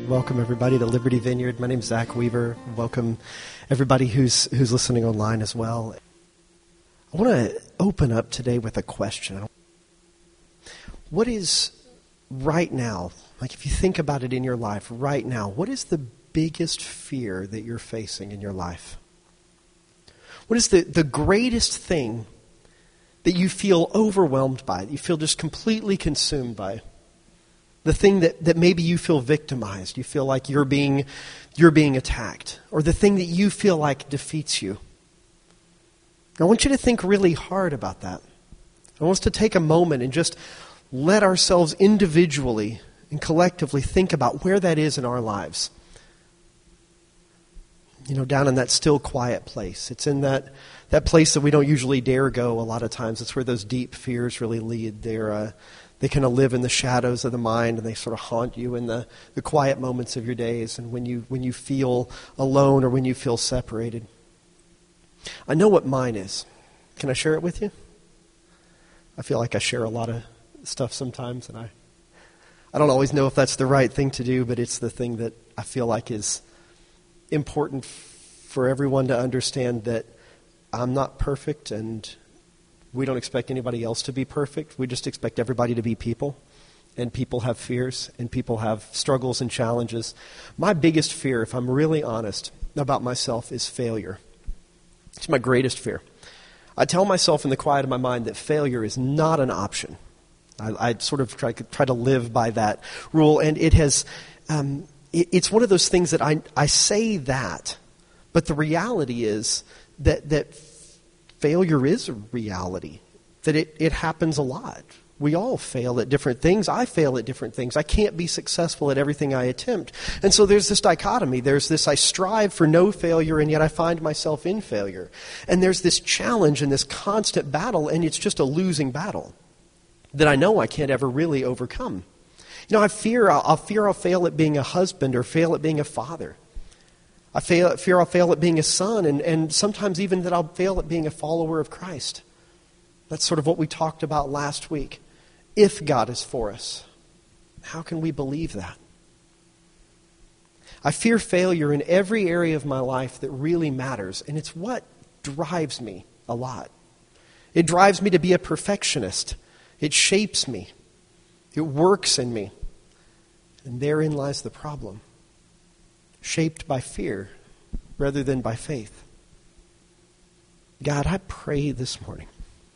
Welcome everybody to Liberty Vineyard. My name is Zach Weaver. Welcome everybody who's listening online as well. I want to open up today with a question. What is right now, like if you think about it in your life right now, what is the biggest fear that you're facing in your life? What is the greatest thing that you feel overwhelmed by, that you feel just completely consumed by? The thing that maybe you feel victimized, you feel like you're being attacked, or the thing that you feel like defeats you. I want you to think really hard about that. I want us to take a moment and just let ourselves individually and collectively think about where that is in our lives. You know, down in that still quiet place. It's in that place that we don't usually dare go a lot of times. It's where those deep fears really lead. They kind of live in the shadows of the mind, and they sort of haunt you in the quiet moments of your days, and when you feel alone or when you feel separated. I know what mine is. Can I share it with you? I feel like I share a lot of stuff sometimes, and I don't always know if that's the right thing to do, but it's the thing that I feel like is important for everyone to understand, that I'm not perfect, and we don't expect anybody else to be perfect. We just expect everybody to be people. And people have fears, and people have struggles and challenges. My biggest fear, if I'm really honest about myself, is failure. It's my greatest fear. I tell myself in the quiet of my mind that failure is not an option. I sort of try to live by that rule. And it has, it's one of those things that I say that, but the reality is that failure is a reality, that it happens a lot. We all fail at different things. I fail at different things. I can't be successful at everything I attempt. And so there's this dichotomy. There's this, I strive for no failure, and yet I find myself in failure. And there's this challenge and this constant battle, and it's just a losing battle that I know I can't ever really overcome. You know, I fear I'll fail at being a husband or fail at being a father. I fear I'll fail at being a son, and sometimes even that I'll fail at being a follower of Christ. That's sort of what we talked about last week. If God is for us, how can we believe that? I fear failure in every area of my life that really matters, and it's what drives me a lot. It drives me to be a perfectionist. It shapes me. It works in me. And therein lies the problem. Shaped by fear rather than by faith. God, I pray this morning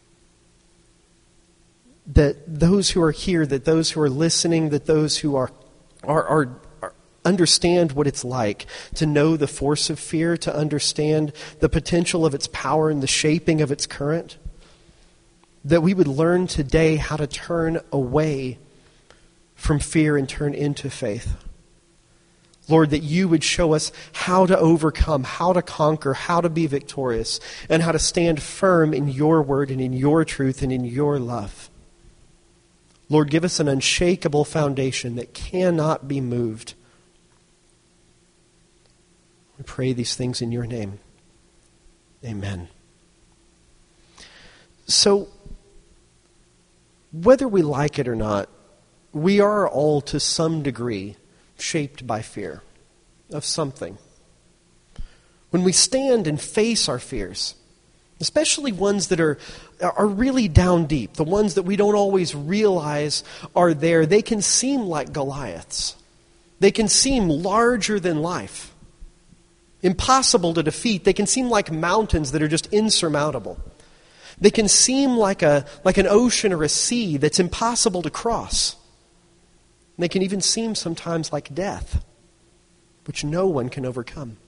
that those who are here, that those who are listening, that those who are understand what it's like to know the force of fear, to understand the potential of its power and the shaping of its current, that we would learn today how to turn away from fear and turn into faith. Lord, that you would show us how to overcome, how to conquer, how to be victorious, and how to stand firm in your word and in your truth and in your love. Lord, give us an unshakable foundation that cannot be moved. We pray these things in your name. Amen. So, whether we like it or not, we are all to some degree shaped by fear of something. When we stand and face our fears, especially ones that are really down deep, the ones that we don't always realize are there, they can seem like Goliaths. They can seem larger than life, impossible to defeat. They can seem like mountains that are just insurmountable. They can seem like an ocean or a sea that's impossible to cross. They can even seem sometimes like death, which no one can overcome.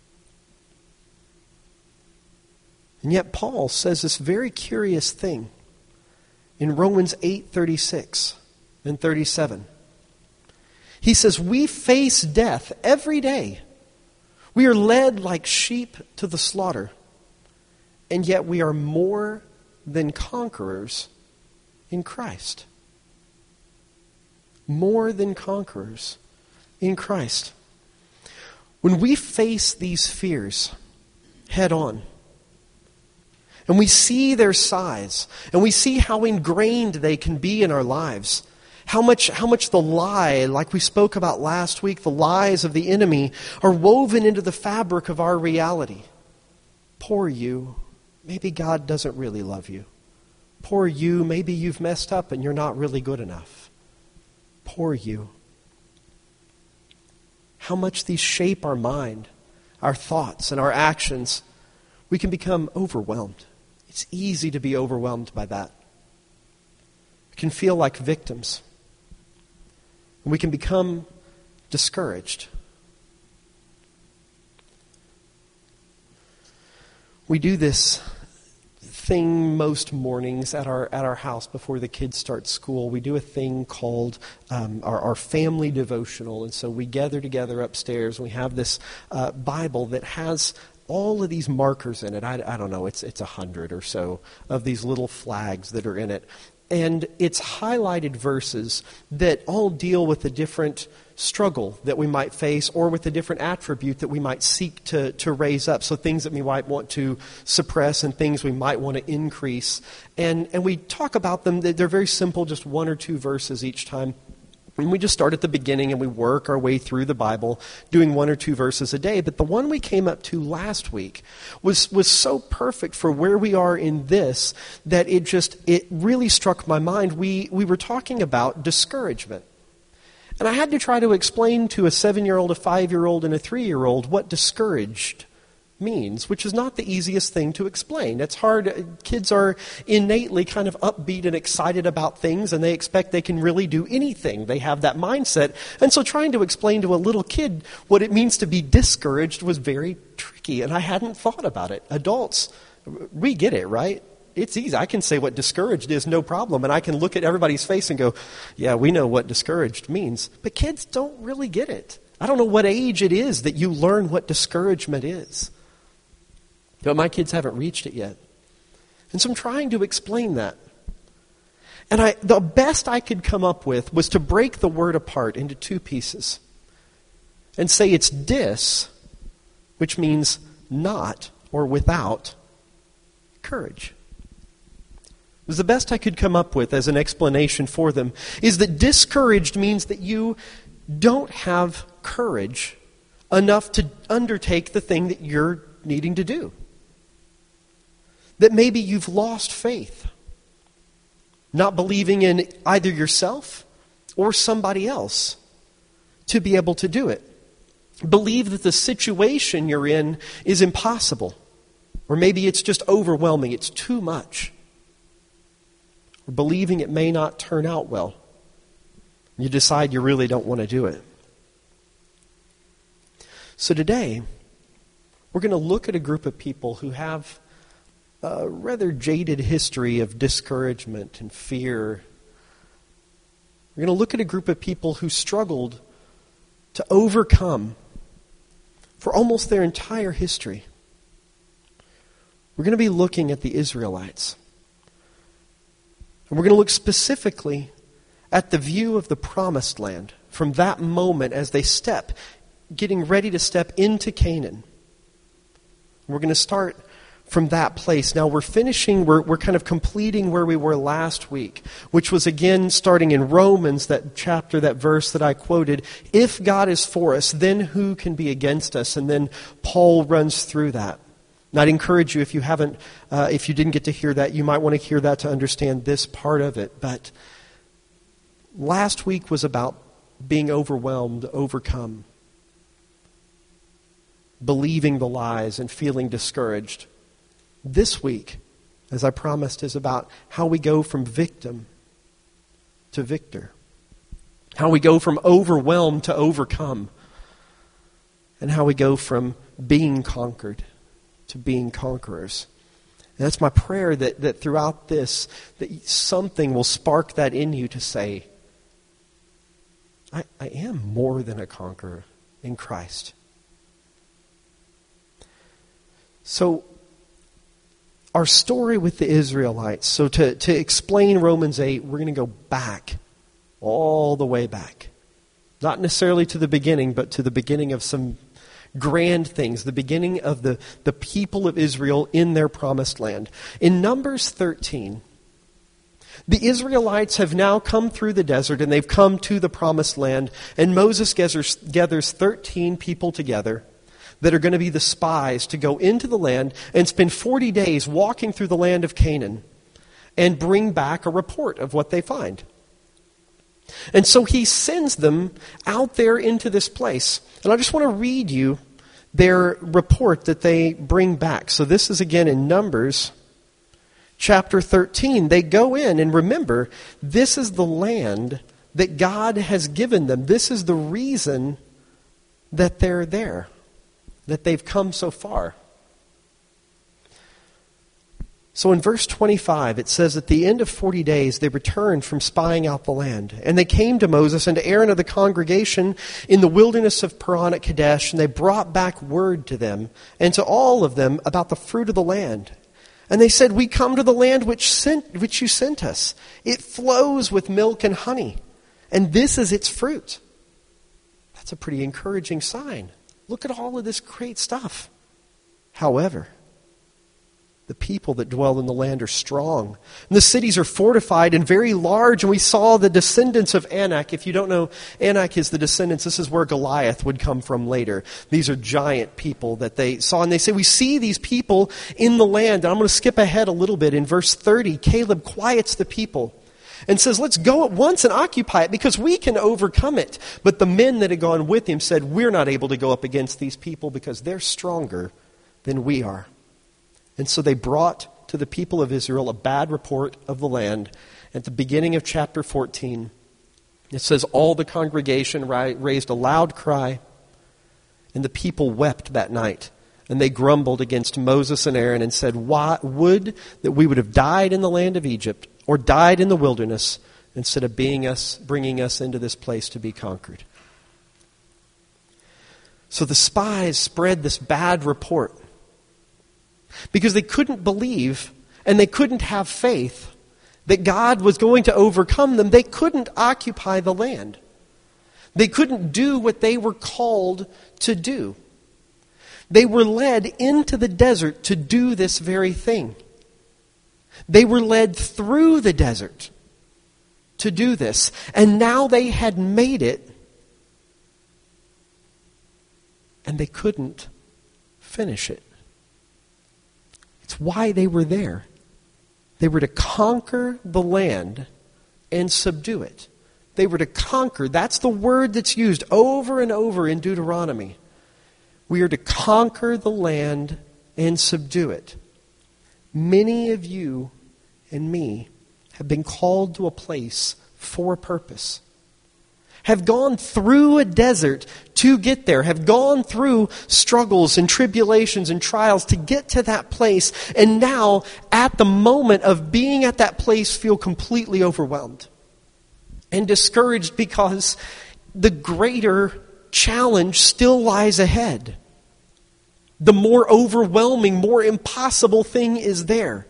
And yet Paul says this very curious thing in Romans 8:36 and 37. He says, we face death every day. We are led like sheep to the slaughter, and yet we are more than conquerors in Christ. More than conquerors in Christ. When we face these fears head on, and we see their size, and we see how ingrained they can be in our lives, How much the lie, like we spoke about last week, the lies of the enemy are woven into the fabric of our reality. Poor you, maybe God doesn't really love you. Poor you, maybe you've messed up and you're not really good enough. Poor you. How much these shape our mind, our thoughts, and our actions. We can become overwhelmed. It's easy to be overwhelmed by that. We can feel like victims. And we can become discouraged. We do this thing most mornings at our house before the kids start school. We do a thing called our family devotional. And so we gather together upstairs. And we have this Bible that has all of these markers in it. I don't know, it's 100 or so of these little flags that are in it. And it's highlighted verses that all deal with a different struggle that we might face or with a different attribute that we might seek to raise up. So things that we might want to suppress and things we might want to increase. And we talk about them. They're very simple, just 1 or 2 verses each time. And we just start at the beginning and we work our way through the Bible, doing 1 or 2 verses a day. But the one we came up to last week was so perfect for where we are in this that it really struck my mind. We were talking about discouragement. And I had to try to explain to a 7-year-old, a 5-year-old, and a 3-year-old what discouraged means, which is not the easiest thing to explain. It's hard. Kids are innately kind of upbeat and excited about things, and they expect they can really do anything. They have that mindset. And so trying to explain to a little kid what it means to be discouraged was very tricky, and I hadn't thought about it. Adults, we get it, right? It's easy. I can say what discouraged is, no problem, and I can look at everybody's face and go, yeah, we know what discouraged means. But kids don't really get it. I don't know what age it is that you learn what discouragement is. But my kids haven't reached it yet. And so I'm trying to explain that. And the best I could come up with was to break the word apart into 2 pieces. And say it's dis, which means not or without courage. It was the best I could come up with as an explanation for them, is that discouraged means that you don't have courage enough to undertake the thing that you're needing to do. That maybe you've lost faith, not believing in either yourself or somebody else to be able to do it. Believe that the situation you're in is impossible, or maybe it's just overwhelming, it's too much. Or believing it may not turn out well. You decide you really don't want to do it. So today, we're going to look at a group of people who have a rather jaded history of discouragement and fear. We're going to look at a group of people who struggled to overcome for almost their entire history. We're going to be looking at the Israelites. And we're going to look specifically at the view of the promised land from that moment as they getting ready to step into Canaan. We're going to start from that place. Now we're kind of completing where we were last week, which was again starting in Romans, that chapter, that verse that I quoted. If God is for us, then who can be against us? And then Paul runs through that. And I'd encourage you, if you didn't get to hear that, you might want to hear that to understand this part of it. But last week was about being overwhelmed, overcome, believing the lies and feeling discouraged. This week, as I promised, is about how we go from victim to victor. How we go from overwhelmed to overcome. And how we go from being conquered to being conquerors. And that's my prayer that throughout this, that something will spark that in you to say, I am more than a conqueror in Christ. So, our story with the Israelites. So to explain Romans 8, we're going to go back, all the way back. Not necessarily to the beginning, but to the beginning of some grand things. The beginning of the people of Israel in their promised land. In Numbers 13, The Israelites have now come through the desert and they've come to the promised land. And Moses gathers 13 people together that are going to be the spies to go into the land and spend 40 days walking through the land of Canaan and bring back a report of what they find. And so he sends them out there into this place. And I just want to read you their report that they bring back. So this is again in Numbers chapter 13. They go in, and remember, this is the land that God has given them. This is the reason that they're there, that they've come so far. So in verse 25, it says, at the end of 40 days, they returned from spying out the land. And they came to Moses and to Aaron of the congregation in the wilderness of Paran at Kadesh, and they brought back word to them and to all of them about the fruit of the land. And they said, we come to the land which you sent us. It flows with milk and honey, and this is its fruit. That's a pretty encouraging sign. Look at all of this great stuff. However, the people that dwell in the land are strong. And the cities are fortified and very large. And we saw the descendants of Anak. If you don't know, Anak is the descendants. This is where Goliath would come from later. These are giant people that they saw. And they say, we see these people in the land. And I'm going to skip ahead a little bit. In verse 30, Caleb quiets the people and says, let's go at once and occupy it because we can overcome it. But the men that had gone with him said, we're not able to go up against these people because they're stronger than we are. And so they brought to the people of Israel a bad report of the land. At the beginning of chapter 14, it says, all the congregation raised a loud cry, and the people wept that night. And they grumbled against Moses and Aaron and said, would that we would have died in the land of Egypt or died in the wilderness instead of bringing us into this place to be conquered. So the spies spread this bad report because they couldn't believe and they couldn't have faith that God was going to overcome them. They couldn't occupy the land. They couldn't do what they were called to do. They were led into the desert to do this very thing. They were led through the desert to do this. And now they had made it, and they couldn't finish it. It's why they were there. They were to conquer the land and subdue it. They were to conquer. That's the word that's used over and over in Deuteronomy. We are to conquer the land and subdue it. Many of you and me have been called to a place for a purpose. Have gone through a desert to get there. Have gone through struggles and tribulations and trials to get to that place. And now, at the moment of being at that place, feel completely overwhelmed and discouraged because the greater challenge still lies ahead. The more overwhelming, more impossible thing is there.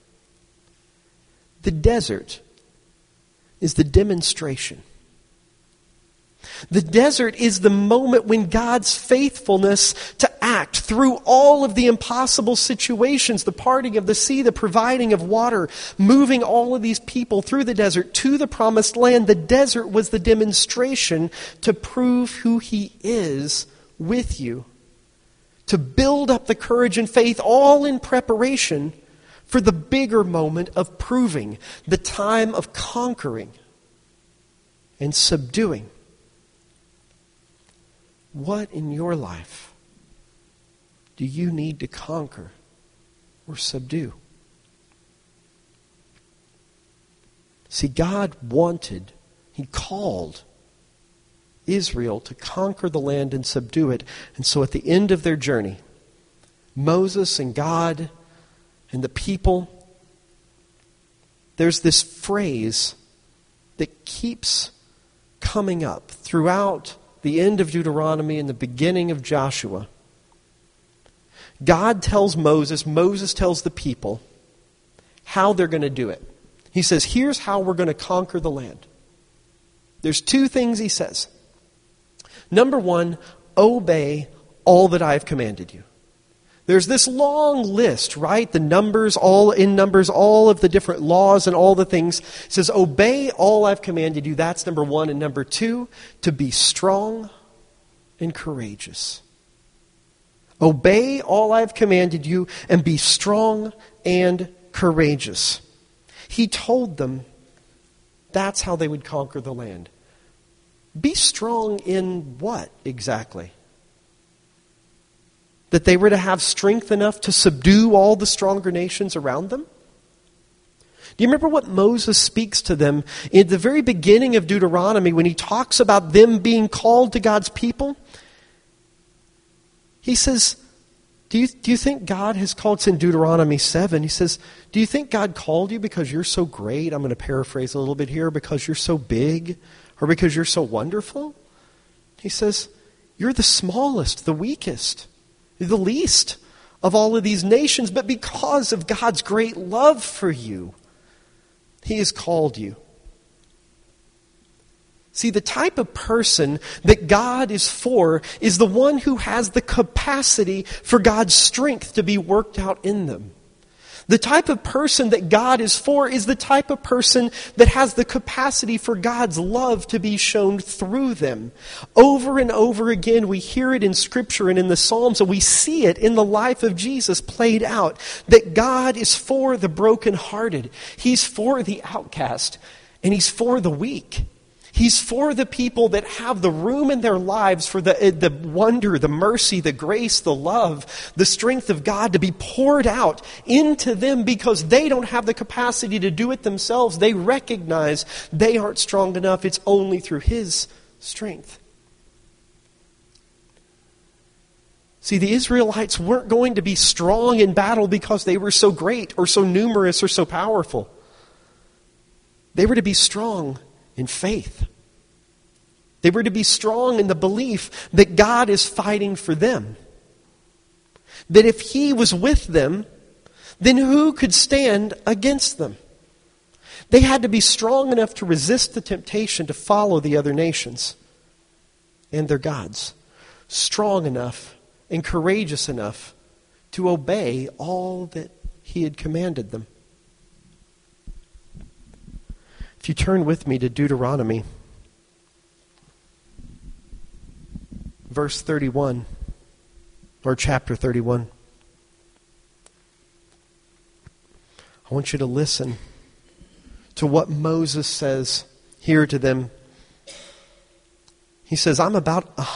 The desert is the demonstration. The desert is the moment when God's faithfulness to act through all of the impossible situations, the parting of the sea, the providing of water, moving all of these people through the desert to the promised land. The desert was the demonstration to prove who He is with you, to build up the courage and faith, all in preparation for the bigger moment of proving, the time of conquering and subduing. What in your life do you need to conquer or subdue? See, God wanted, He called Israel to conquer the land and subdue it. And so at the end of their journey, Moses and God and the people, there's this phrase that keeps coming up throughout the end of Deuteronomy and the beginning of Joshua. God tells Moses, Moses tells the people how they're going to do it. He says, here's how we're going to conquer the land. There's two things he says. Number one, obey all that I have commanded you. There's this long list, right? The numbers, all of the different laws and all the things. It says, obey all I've commanded you. That's number one. And number two, to be strong and courageous. Obey all I've commanded you and be strong and courageous. He told them that's how they would conquer the land. Be strong in what exactly? That they were to have strength enough to subdue all the stronger nations around them? Do you remember what Moses speaks to them in the very beginning of Deuteronomy when he talks about them being called to God's people? He says, do you think God has called, it's in Deuteronomy 7, he says, do you think God called you because you're so great? I'm going to paraphrase a little bit here, because you're so big or because you're so wonderful? He says, you're the smallest, the weakest, the least of all of these nations, but because of God's great love for you, He has called you. See, the type of person that God is for is the one who has the capacity for God's strength to be worked out in them. The type of person that God is for is the type of person that has the capacity for God's love to be shown through them. Over and over again, we hear it in Scripture and in the Psalms, and we see it in the life of Jesus played out, that God is for the brokenhearted. He's for the outcast, and He's for the weak. He's for the people that have the room in their lives for the wonder, the mercy, the grace, the love, the strength of God to be poured out into them because they don't have the capacity to do it themselves. They recognize they aren't strong enough. It's only through His strength. See, the Israelites weren't going to be strong in battle because they were so great or so numerous or so powerful. They were to be strong in faith. They were to be strong in the belief that God is fighting for them. That if He was with them, then who could stand against them? They had to be strong enough to resist the temptation to follow the other nations and their gods. Strong enough and courageous enough to obey all that He had commanded them. If you turn with me to Deuteronomy, verse 31, or chapter 31. I want you to listen to what Moses says here to them. He says, I am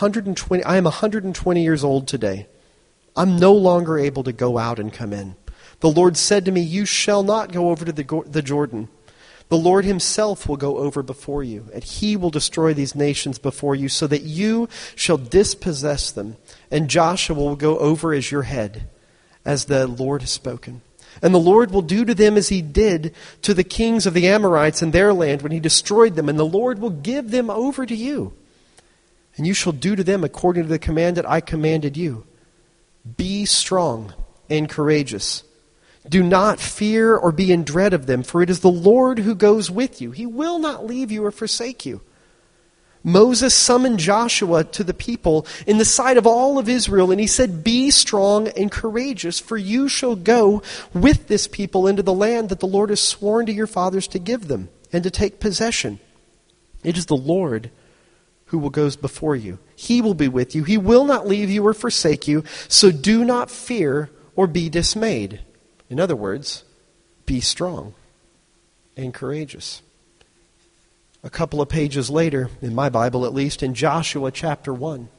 120 years old today. I'm no longer able to go out and come in. The Lord said to me, you shall not go over to the Jordan. The Lord Himself will go over before you, and He will destroy these nations before you, so that you shall dispossess them. And Joshua will go over as your head, as the Lord has spoken. And the Lord will do to them as He did to the kings of the Amorites in their land when He destroyed them. And the Lord will give them over to you. And you shall do to them according to the command that I commanded you. Be strong and courageous. Do not fear or be in dread of them, for it is the Lord who goes with you. He will not leave you or forsake you. Moses summoned Joshua to the people in the sight of all of Israel, and he said, be strong and courageous, for you shall go with this people into the land that the Lord has sworn to your fathers to give them and to take possession. It is the Lord who will go before you. He will be with you. He will not leave you or forsake you, so do not fear or be dismayed. In other words, be strong and courageous. A couple of pages later, in my Bible at least, in Joshua chapter 1,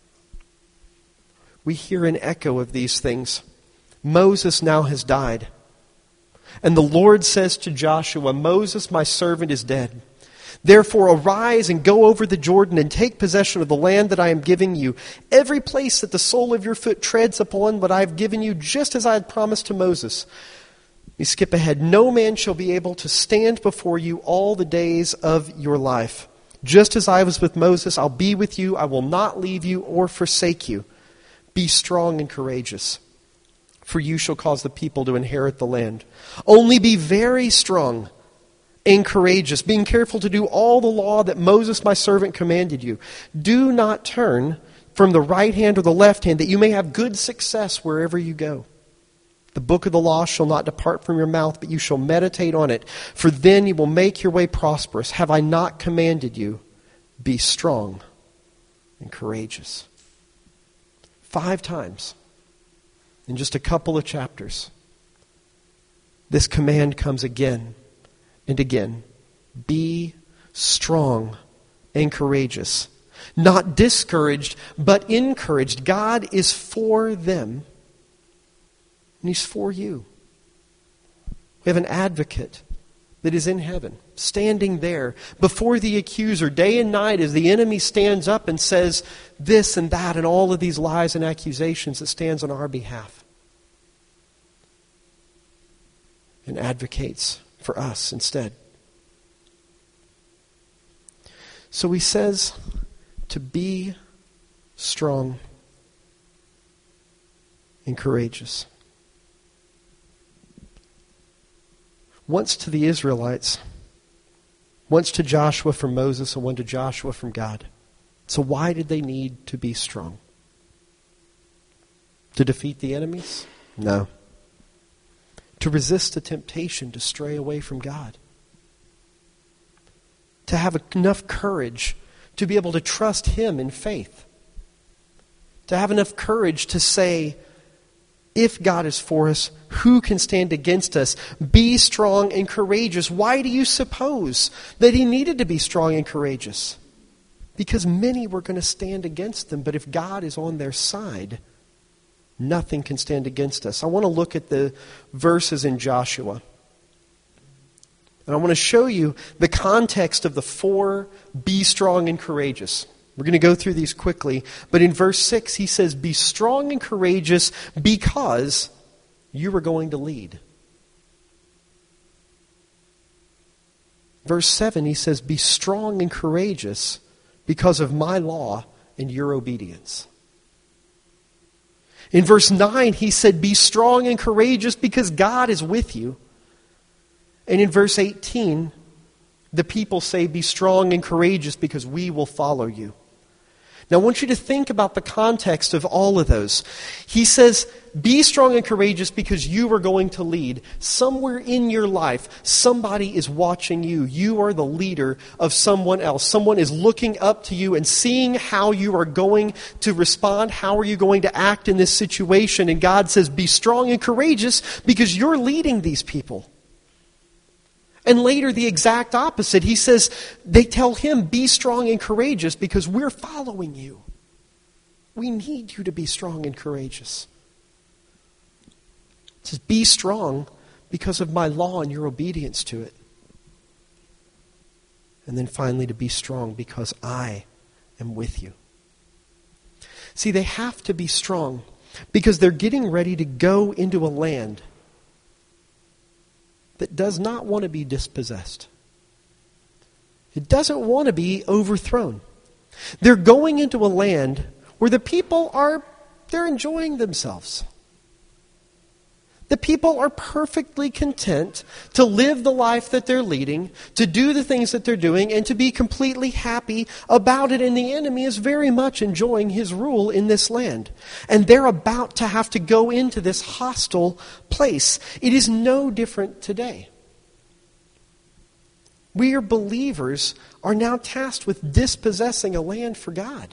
we hear an echo of these things. Moses now has died. And the Lord says to Joshua, Moses, my servant, is dead. Therefore arise and go over the Jordan and take possession of the land that I am giving you. Every place that the sole of your foot treads upon what I have given you, just as I had promised to Moses. We skip ahead. No man shall be able to stand before you all the days of your life. Just as I was with Moses, I'll be with you. I will not leave you or forsake you. Be strong and courageous, for you shall cause the people to inherit the land. Only be very strong and courageous, being careful to do all the law that Moses my servant commanded you. Do not turn from the right hand or the left hand, that you may have good success wherever you go. The book of the law shall not depart from your mouth, but you shall meditate on it, for then you will make your way prosperous. Have I not commanded you? Be strong and courageous. 5 times in just a couple of chapters, this command comes again and again. Be strong and courageous. Not discouraged, but encouraged. God is for them, and He's for you. We have an advocate that is in heaven, standing there before the accuser day and night as the enemy stands up and says this and that and all of these lies and accusations that stands on our behalf, and advocates for us instead. So He says to be strong and courageous. Once to the Israelites, once to Joshua from Moses, and one to Joshua from God. So why did they need to be strong? To defeat the enemies? No. To resist the temptation to stray away from God. To have enough courage to be able to trust Him in faith. To have enough courage to say, if God is for us, who can stand against us? Be strong and courageous. Why do you suppose that He needed to be strong and courageous? Because many were going to stand against them, but if God is on their side, nothing can stand against us. I want to look at the verses in Joshua. And I want to show you the context of the 4 be strong and courageous. We're going to go through these quickly. But in verse 6, he says, be strong and courageous because you are going to lead. Verse 7, he says, be strong and courageous because of my law and your obedience. In verse 9, he said, be strong and courageous because God is with you. And in verse 18, the people say, be strong and courageous because we will follow you. Now I want you to think about the context of all of those. He says, be strong and courageous because you are going to lead. Somewhere in your life, somebody is watching you. You are the leader of someone else. Someone is looking up to you and seeing how you are going to respond. How are you going to act in this situation? And God says, be strong and courageous because you're leading these people. And later, the exact opposite. He says, they tell him, be strong and courageous because we're following you. We need you to be strong and courageous. He says, be strong because of my law and your obedience to it. And then finally, to be strong because I am with you. See, they have to be strong because they're getting ready to go into a land that does not want to be dispossessed. It doesn't want to be overthrown. They're going into a land where the people they're enjoying themselves. The people are perfectly content to live the life that they're leading, to do the things that they're doing, and to be completely happy about it. And the enemy is very much enjoying his rule in this land. And they're about to have to go into this hostile place. It is no different today. We are believers are now tasked with dispossessing a land for God.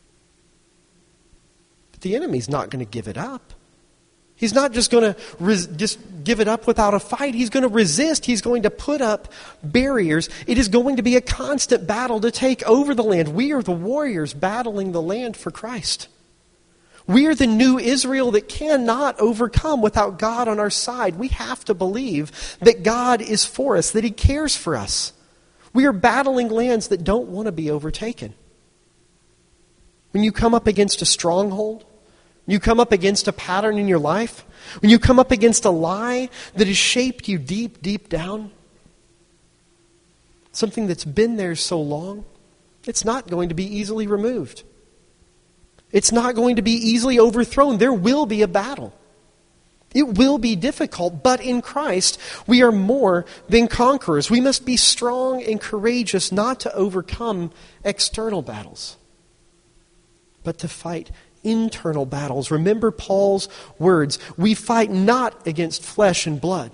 But the enemy's not going to give it up. He's not just going to just give it up without a fight. He's going to resist. He's going to put up barriers. It is going to be a constant battle to take over the land. We are the warriors battling the land for Christ. We are the new Israel that cannot overcome without God on our side. We have to believe that God is for us, that He cares for us. We are battling lands that don't want to be overtaken. When you come up against a stronghold, you come up against a pattern in your life, when you come up against a lie that has shaped you deep, deep down, something that's been there so long, it's not going to be easily removed. It's not going to be easily overthrown. There will be a battle. It will be difficult, but in Christ, we are more than conquerors. We must be strong and courageous not to overcome external battles, but to fight internal battles. Remember Paul's words, we fight not against flesh and blood.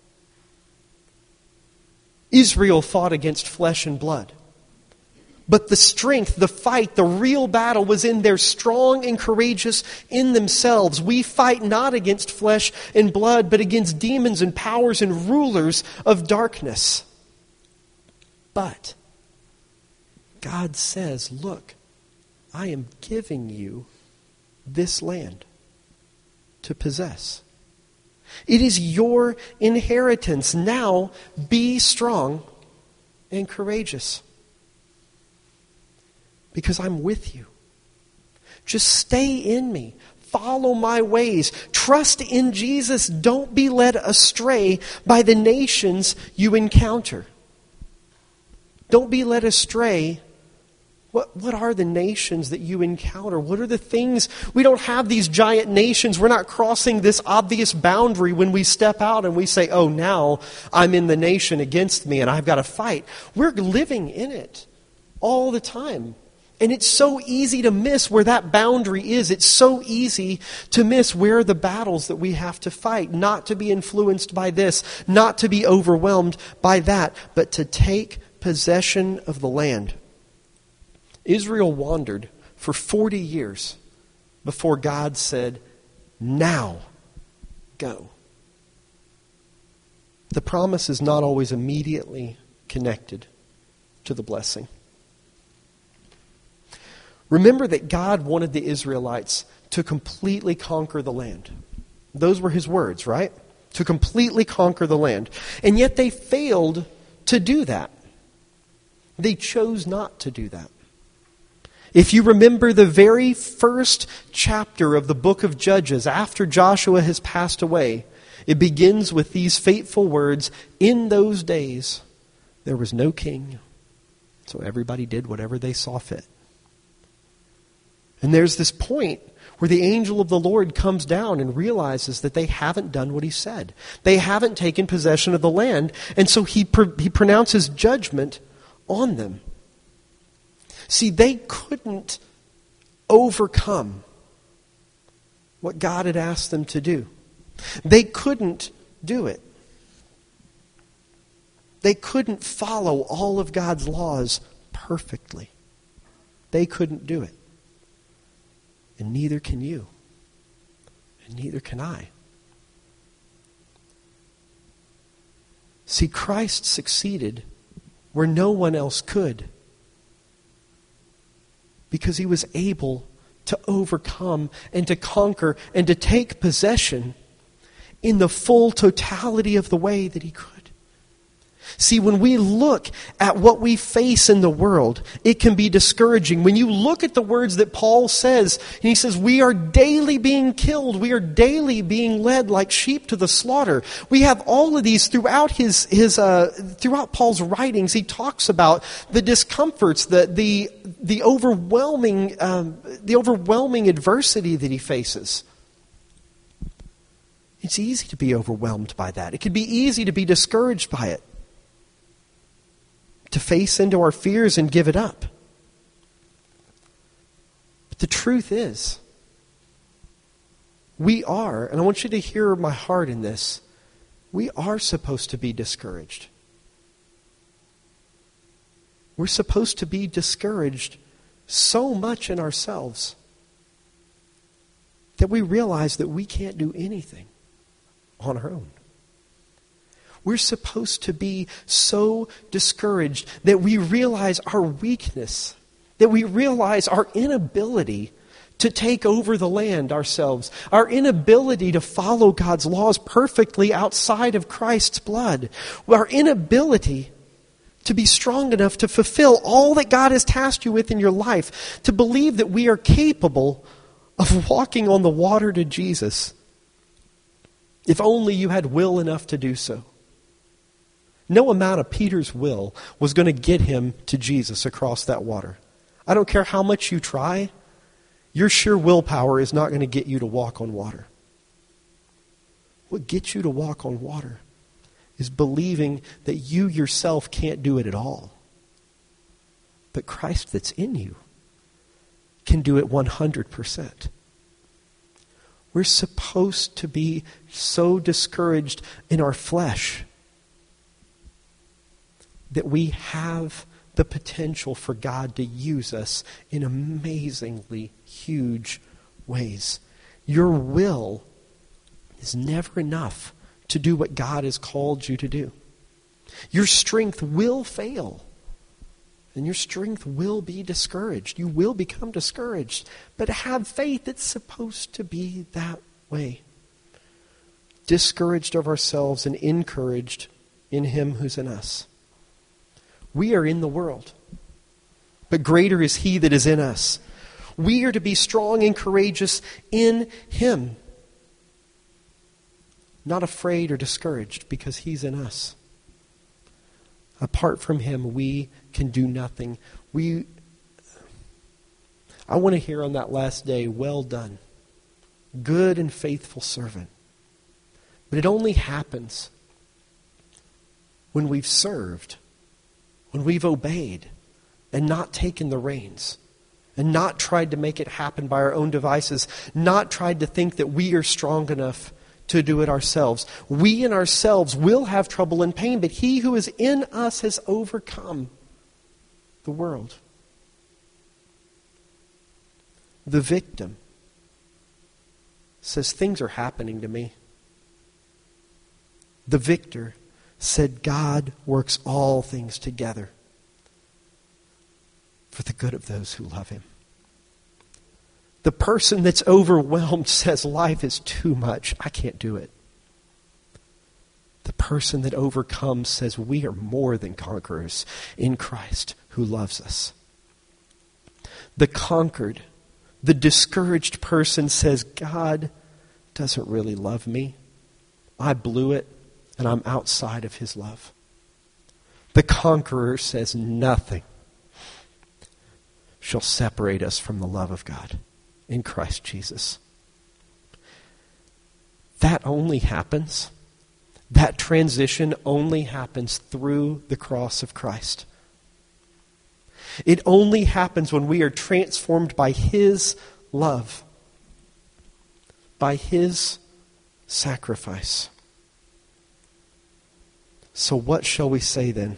Israel fought against flesh and blood. But the strength, the fight, the real battle was in their strong and courageous in themselves. We fight not against flesh and blood, but against demons and powers and rulers of darkness. But God says, look, I am giving you this land to possess. It is your inheritance. Now be strong and courageous, because I'm with you. Just stay in me. Follow my ways. Trust in Jesus. Don't be led astray by the nations you encounter. Don't be led astray. What are the nations that you encounter? What are the things? We don't have these giant nations. We're not crossing this obvious boundary when we step out and we say, oh, now I'm in the nation against me and I've got to fight. We're living in it all the time. And it's so easy to miss where that boundary is. It's so easy to miss where the battles that we have to fight. Not to be influenced by this, not to be overwhelmed by that, but to take possession of the land. Israel wandered for 40 years before God said, now go. The promise is not always immediately connected to the blessing. Remember that God wanted the Israelites to completely conquer the land. Those were his words, right? To completely conquer the land. And yet they failed to do that. They chose not to do that. If you remember the very first chapter of the book of Judges, after Joshua has passed away, it begins with these fateful words, in those days there was no king, so everybody did whatever they saw fit. And there's this point where the angel of the Lord comes down and realizes that they haven't done what he said. They haven't taken possession of the land, and so he pronounces judgment on them. See, they couldn't overcome what God had asked them to do. They couldn't do it. They couldn't follow all of God's laws perfectly. They couldn't do it. And neither can you. And neither can I. See, Christ succeeded where no one else could, because he was able to overcome and to conquer and to take possession in the full totality of the way that he could. See, when we look at what we face in the world, it can be discouraging. When you look at the words that Paul says, and he says, we are daily being killed. We are daily being led like sheep to the slaughter. We have all of these throughout throughout Paul's writings. He talks about the discomforts, the overwhelming adversity that he faces. It's easy to be overwhelmed by that. It can be easy to be discouraged by it, to face into our fears and give it up. But the truth is, we are, and I want you to hear my heart in this, we are supposed to be discouraged. We're supposed to be discouraged so much in ourselves that we realize that we can't do anything on our own. We're supposed to be so discouraged that we realize our weakness, that we realize our inability to take over the land ourselves, our inability to follow God's laws perfectly outside of Christ's blood, our inability to be strong enough to fulfill all that God has tasked you with in your life, to believe that we are capable of walking on the water to Jesus, if only you had will enough to do so. No amount of Peter's will was going to get him to Jesus across that water. I don't care how much you try, your sheer willpower is not going to get you to walk on water. What gets you to walk on water is believing that you yourself can't do it at all. But Christ that's in you can do it 100%. We're supposed to be so discouraged in our flesh that we have the potential for God to use us in amazingly huge ways. Your will is never enough to do what God has called you to do. Your strength will fail. And your strength will be discouraged. You will become discouraged. But have faith, it's supposed to be that way. Discouraged of ourselves and encouraged in Him who's in us. We are in the world, but greater is He that is in us. We are to be strong and courageous in Him. Not afraid or discouraged because He's in us. Apart from Him, we can do nothing. I want to hear on that last day, well done, good and faithful servant. But it only happens when we've served, when we've obeyed and not taken the reins, and not tried to make it happen by our own devices, not tried to think that we are strong enough to do it ourselves. We in ourselves will have trouble and pain, but He who is in us has overcome the world. The victim says, things are happening to me. The victor said, God works all things together for the good of those who love Him. The person that's overwhelmed says, life is too much. I can't do it. The person that overcomes says, we are more than conquerors in Christ who loves us. The conquered, the discouraged person says, God doesn't really love me. I blew it, and I'm outside of His love. The conqueror says, nothing shall separate us from the love of God in Christ Jesus. That only happens, that transition only happens through the cross of Christ. It only happens when we are transformed by His love, by His sacrifice. So what shall we say then?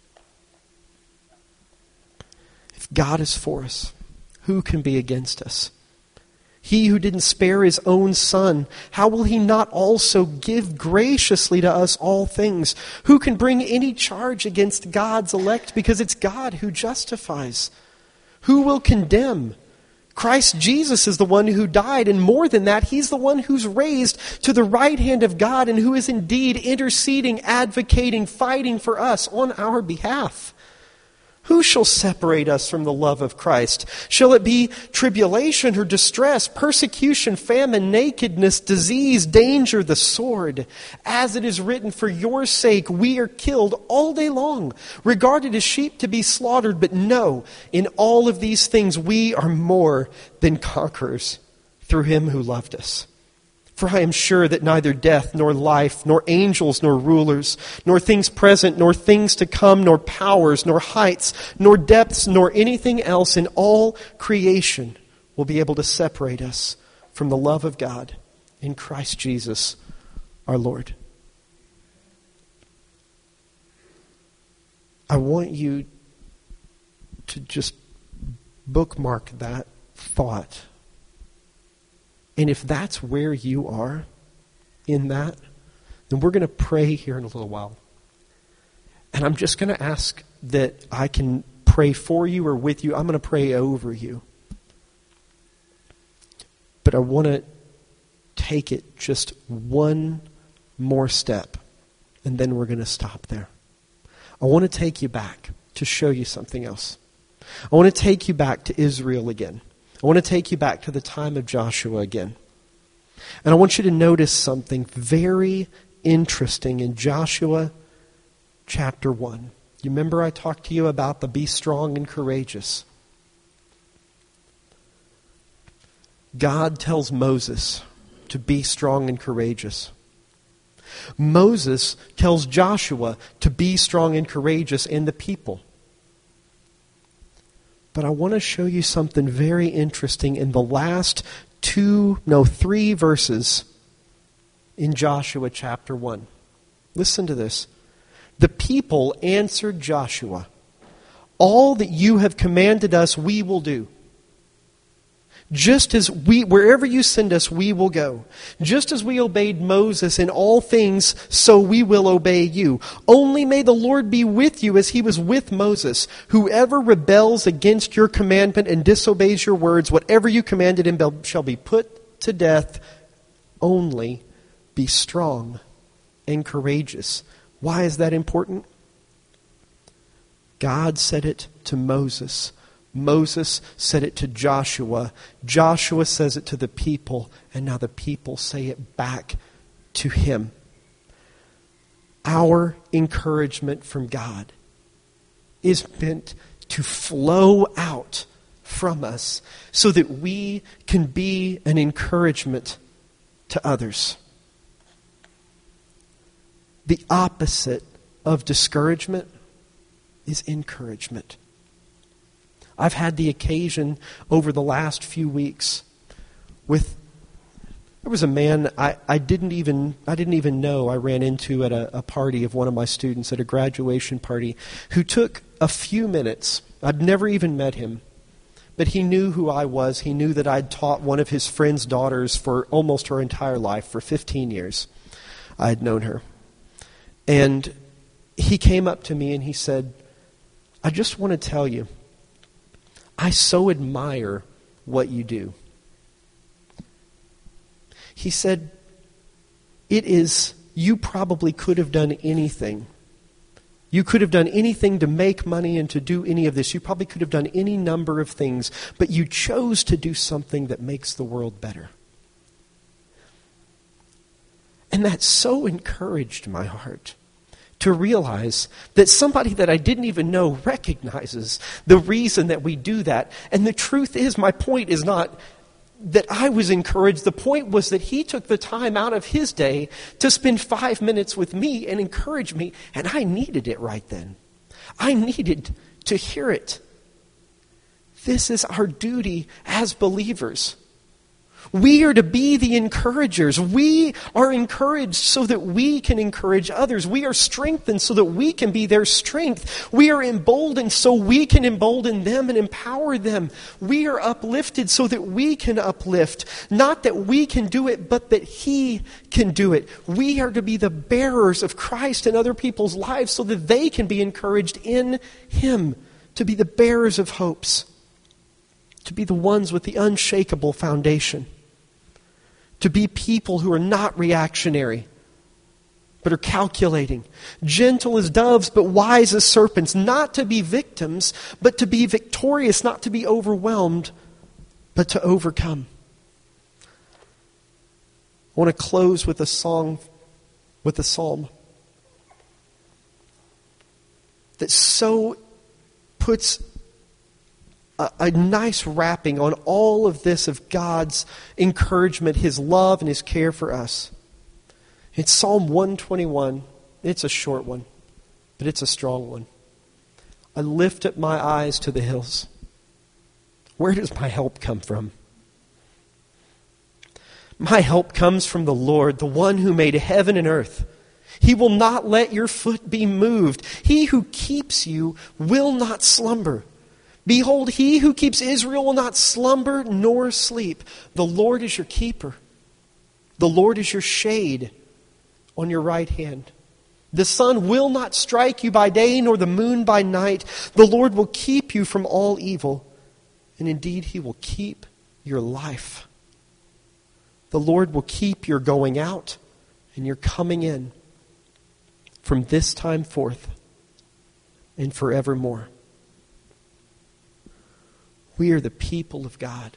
If God is for us, who can be against us? He who didn't spare His own Son, how will He not also give graciously to us all things? Who can bring any charge against God's elect? Because it's God who justifies. Who will condemn? Christ Jesus is the one who died, and more than that, He's the one who's raised to the right hand of God and who is indeed interceding, advocating, fighting for us on our behalf. Who shall separate us from the love of Christ? Shall it be tribulation or distress, persecution, famine, nakedness, disease, danger, the sword? As it is written, for your sake we are killed all day long, regarded as sheep to be slaughtered. But no, in all of these things we are more than conquerors through Him who loved us. For I am sure that neither death, nor life, nor angels, nor rulers, nor things present, nor things to come, nor powers, nor heights, nor depths, nor anything else in all creation will be able to separate us from the love of God in Christ Jesus our Lord. I want you to just bookmark that thought. And if that's where you are in that, then we're going to pray here in a little while. And I'm just going to ask that I can pray for you or with you. I'm going to pray over you. But I want to take it just one more step, and then we're going to stop there. I want to take you back to show you something else. I want to take you back to Israel again. I want to take you back to the time of Joshua again. And I want you to notice something very interesting in Joshua chapter 1. You remember I talked to you about the be strong and courageous. God tells Moses to be strong and courageous. Moses tells Joshua to be strong and courageous in the people. But I want to show you something very interesting in the last 3 verses in Joshua chapter 1. Listen to this. The people answered Joshua, "All that you have commanded us, we will do. Just as wherever you send us, we will go. Just as we obeyed Moses in all things, so we will obey you. Only may the Lord be with you as he was with Moses. Whoever rebels against your commandment and disobeys your words, whatever you commanded him shall be put to death. Only be strong and courageous." Why is that important? God said it to Moses. Moses said it to Joshua. Joshua says it to the people. And now the people say it back to him. Our encouragement from God is meant to flow out from us so that we can be an encouragement to others. The opposite of discouragement is encouragement. I've had the occasion over the last few weeks there was a man I didn't even know I ran into at a party of one of my students at a graduation party who took a few minutes. I'd never even met him, but he knew who I was. He knew that I'd taught one of his friend's daughters for almost her entire life. For 15 years I had known her. And he came up to me and he said, "I just want to tell you, I so admire what you do." He said, you probably could have done anything. You could have done anything to make money and to do any of this. You probably could have done any number of things, but you chose to do something that makes the world better. And that so encouraged my heart to realize that somebody that I didn't even know recognizes the reason that we do that. And the truth is, my point is not that I was encouraged. The point was that he took the time out of his day to spend 5 minutes with me and encourage me. And I needed it right then. I needed to hear it. This is our duty as believers. We are to be the encouragers. We are encouraged so that we can encourage others. We are strengthened so that we can be their strength. We are emboldened so we can embolden them and empower them. We are uplifted so that we can uplift. Not that we can do it, but that He can do it. We are to be the bearers of Christ in other people's lives so that they can be encouraged in Him. To be the bearers of hopes. To be the ones with the unshakable foundation. To be people who are not reactionary, but are calculating. Gentle as doves, but wise as serpents. Not to be victims, but to be victorious. Not to be overwhelmed, but to overcome. I want to close with a psalm that so puts a nice wrapping on all of this of God's encouragement, His love, and His care for us. It's Psalm 121. It's a short one, but it's a strong one. I lift up my eyes to the hills. Where does my help come from? My help comes from the Lord, the one who made heaven and earth. He will not let your foot be moved. He who keeps you will not slumber. Behold, He who keeps Israel will not slumber nor sleep. The Lord is your keeper. The Lord is your shade on your right hand. The sun will not strike you by day, nor the moon by night. The Lord will keep you from all evil, and indeed He will keep your life. The Lord will keep your going out and your coming in from this time forth and forevermore. We are the people of God.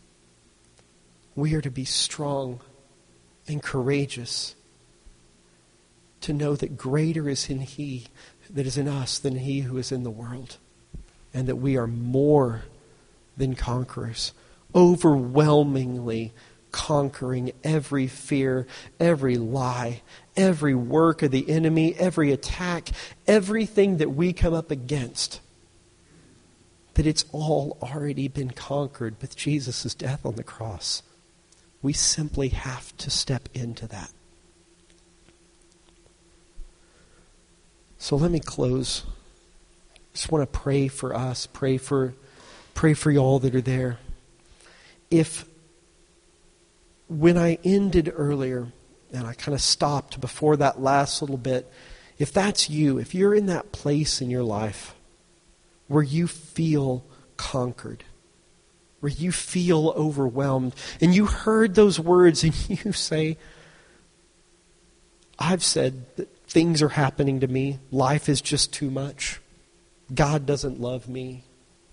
We are to be strong and courageous, to know that greater is in He that is in us than he who is in the world, and that we are more than conquerors, overwhelmingly conquering every fear, every lie, every work of the enemy, every attack, everything that we come up against. that it's all already been conquered with Jesus' death on the cross. We simply have to step into that. So let me close. Just want to pray for us, pray for y'all that are there. If when I ended earlier, and I kind of stopped before that last little bit, if that's you, if you're in that place in your life where you feel conquered, where you feel overwhelmed, and you heard those words and you say, I've said that things are happening to me, life is just too much, God doesn't love me.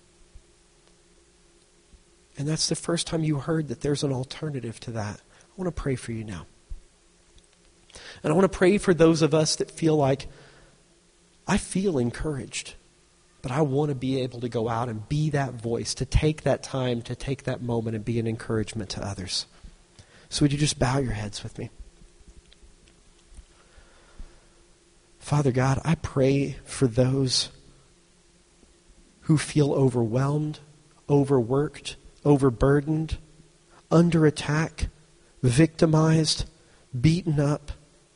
And that's the first time you heard that there's an alternative to that. I want to pray for you now. And I want to pray for those of us that feel like, I feel encouraged, but I want to be able to go out and be that voice, to take that time, to take that moment and be an encouragement to others. So would you just bow your heads with me? Father God, I pray for those who feel overwhelmed, overworked, overburdened, under attack, victimized, beaten up.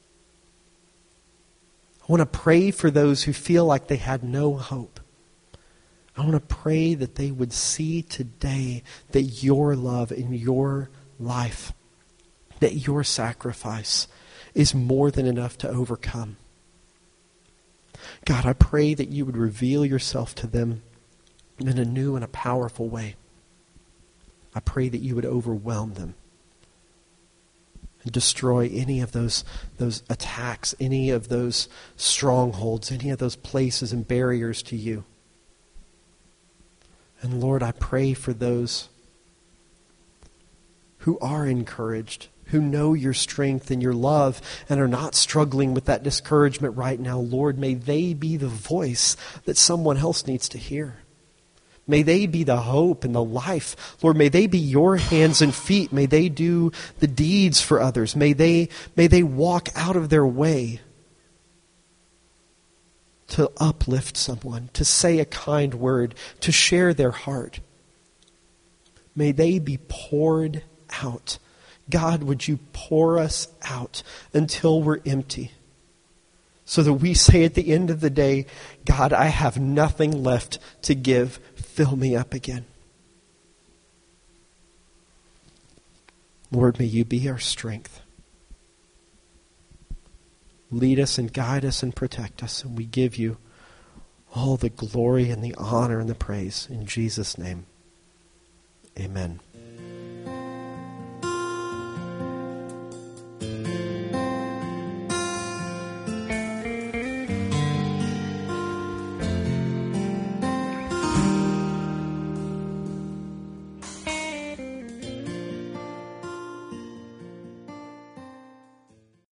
I want to pray for those who feel like they had no hope. I want to pray that they would see today that your love in your life, that your sacrifice is more than enough to overcome. God, I pray that you would reveal yourself to them in a new and a powerful way. I pray that you would overwhelm them and destroy any of those attacks, any of those strongholds, any of those places and barriers to you. And Lord, I pray for those who are encouraged, who know your strength and your love and are not struggling with that discouragement right now. Lord, may they be the voice that someone else needs to hear. May they be the hope and the life. Lord, may they be your hands and feet. May they do the deeds for others. May they walk out of their way to uplift someone, to say a kind word, to share their heart. May they be poured out. God, would you pour us out until we're empty? So that we say at the end of the day, God, I have nothing left to give. Fill me up again. Lord, may you be our strength. Lead us and guide us and protect us. And we give you all the glory and the honor and the praise. In Jesus' name, amen.